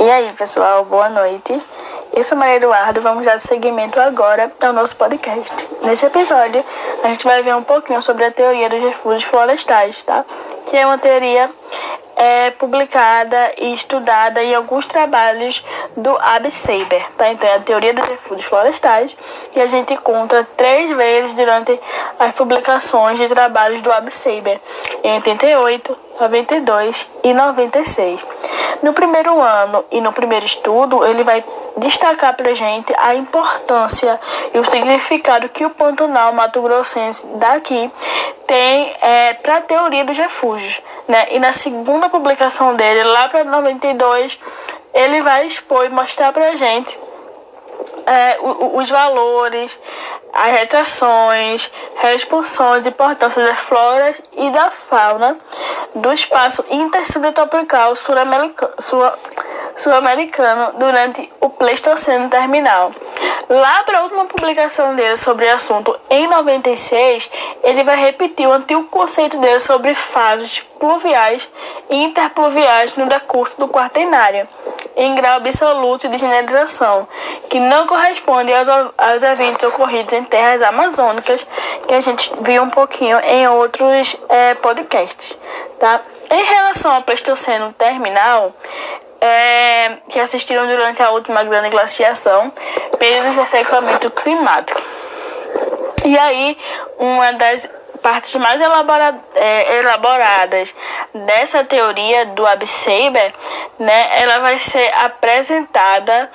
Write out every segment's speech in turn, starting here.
E aí, pessoal, boa noite. Eu sou Maria Eduardo, vamos dar seguimento agora ao nosso podcast. Nesse episódio, a gente vai ver um pouquinho sobre a teoria dos refúgios florestais, tá? Que é uma teoria publicada e estudada em alguns trabalhos do Ab Saber, tá? Então, é a teoria dos refúgios florestais, e a gente encontra 3 vezes durante as publicações de trabalhos do Ab Saber, em 88, 92 e 96. No primeiro ano e no primeiro estudo, ele vai destacar para a gente a importância e o significado que o Pantanal Mato-Grossense daqui tem para a teoria dos refúgios, né? E na segunda publicação dele, lá para 92, ele vai expor e mostrar para a gente os valores, as retrações, responsões e importância das floras e da fauna do espaço intersubtropical sul-americano durante o Pleistoceno terminal. Lá para a última publicação dele sobre o assunto, em 96, ele vai repetir o antigo conceito dele sobre fases pluviais e interpluviais no decurso do Quaternário, em grau absoluto de generalização, que não corresponde aos eventos ocorridos em terras amazônicas, que a gente viu um pouquinho em outros podcasts, tá? Em relação ao Pleistoceno terminal, que assistiram durante a última grande glaciação, períodos de ressecamento climático. E aí, uma das partes mais elaboradas dessa teoria do Ab Saber, né, ela vai ser apresentada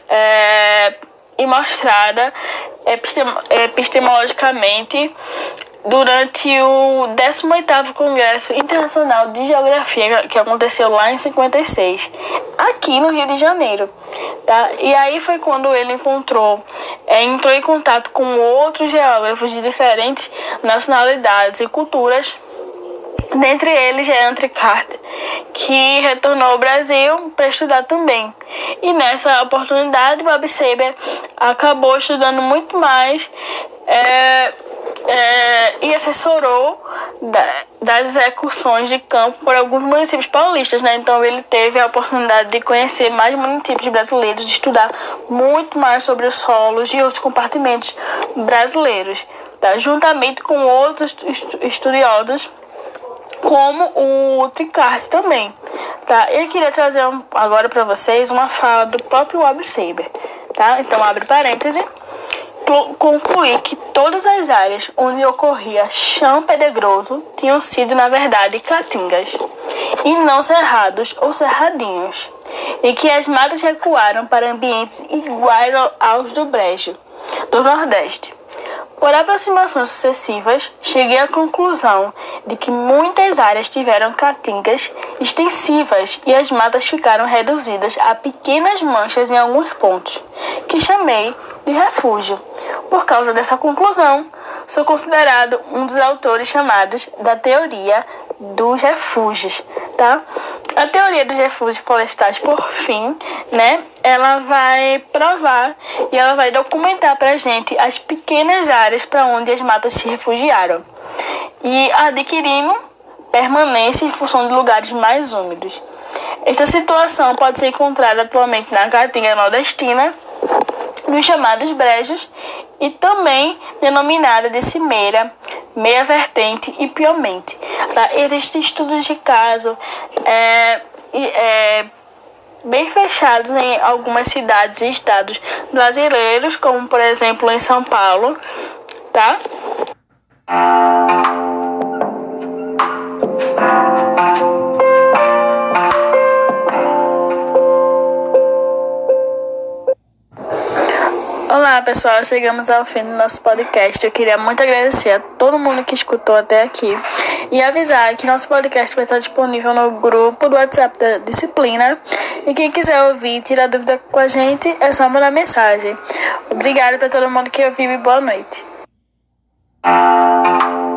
e mostrada epistemologicamente durante o 18º Congresso Internacional de Geografia, que aconteceu lá em 56, aqui no Rio de Janeiro, tá? E aí foi quando ele entrou em contato com outros geógrafos de diferentes nacionalidades e culturas, dentre eles Jean Tricart, que retornou ao Brasil para estudar também. E nessa oportunidade, o Ab Saber acabou estudando muito mais e assessorou das execuções de campo por alguns municípios paulistas, né? Então ele teve a oportunidade de conhecer mais municípios brasileiros, de estudar muito mais sobre os solos e outros compartimentos brasileiros, tá? Juntamente com outros estudiosos, como o Tricart também, tá? Eu queria trazer agora para vocês uma fala do próprio Ab Saber, tá? Então abre parêntese. Concluí que todas as áreas onde ocorria chão pedregoso tinham sido, na verdade, caatingas, e não cerrados ou cerradinhos, e que as matas recuaram para ambientes iguais aos do Brejo, do Nordeste. Por aproximações sucessivas, cheguei à conclusão de que muitas áreas tiveram caatingas extensivas e as matas ficaram reduzidas a pequenas manchas em alguns pontos, que chamei de refúgio. Por causa dessa conclusão, sou considerado um dos autores chamados da teoria dos refúgios, tá? A teoria dos refúgios florestais, por fim, né, ela vai provar e ela vai documentar pra gente as pequenas áreas para onde as matas se refugiaram e adquirindo permanência em função de lugares mais úmidos. Essa situação pode ser encontrada atualmente na Caatinga nordestina, nos chamados brejos, e também denominada de cimeira, meia vertente e piemonte. Tá? Existem estudos de caso bem fechados em algumas cidades e estados brasileiros, como por exemplo em São Paulo, tá? Olá pessoal, chegamos ao fim do nosso podcast. Eu queria muito agradecer a todo mundo que escutou até aqui e avisar que nosso podcast vai estar disponível no grupo do WhatsApp da disciplina, e quem quiser ouvir e tirar dúvida com a gente é só mandar mensagem. Obrigada para todo mundo que ouviu e boa noite.